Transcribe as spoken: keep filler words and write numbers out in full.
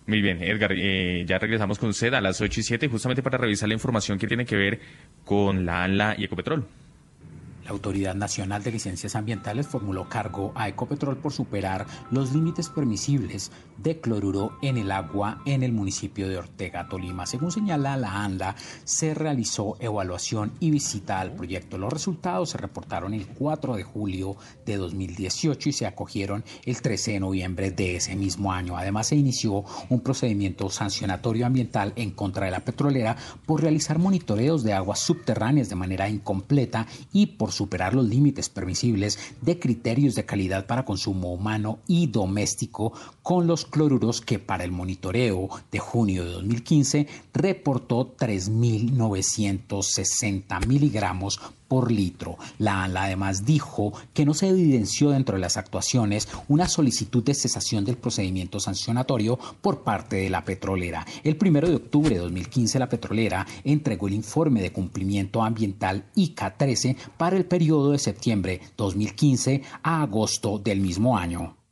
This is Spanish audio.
Muy bien, Edgar, eh, ya regresamos con usted a las ocho y siete justamente para revisar la información que tiene que ver con la ANLA y Ecopetrol. La Autoridad Nacional de Licencias Ambientales formuló cargo a Ecopetrol por superar los límites permisibles de cloruro en el agua en el municipio de Ortega, Tolima. Según señala la ANLA, se realizó evaluación y visita al proyecto. Los resultados se reportaron el cuatro de julio de dos mil dieciocho y se acogieron el trece de noviembre de ese mismo año. Además, se inició un procedimiento sancionatorio ambiental en contra de la petrolera por realizar monitoreos de aguas subterráneas de manera incompleta y por superar los límites permisibles de criterios de calidad para consumo humano y doméstico con los cloruros que para el monitoreo de junio de dos mil quince reportó tres mil novecientos sesenta miligramos por litro. La ANLA además dijo que no se evidenció dentro de las actuaciones una solicitud de cesación del procedimiento sancionatorio por parte de la petrolera. El primero de octubre de dos mil quince la petrolera entregó el informe de cumplimiento ambiental I C A trece para el periodo de septiembre dos mil quince a agosto del mismo año.